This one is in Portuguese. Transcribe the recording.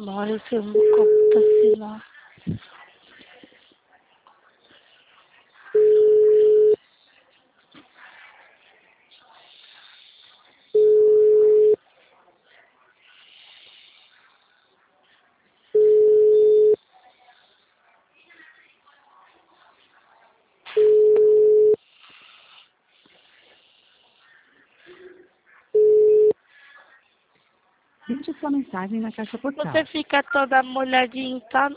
Bora, eu sei, meu copo tá assim lá. Deixe sua mensagem na caixa postal. Você fica toda molhadinha, tá?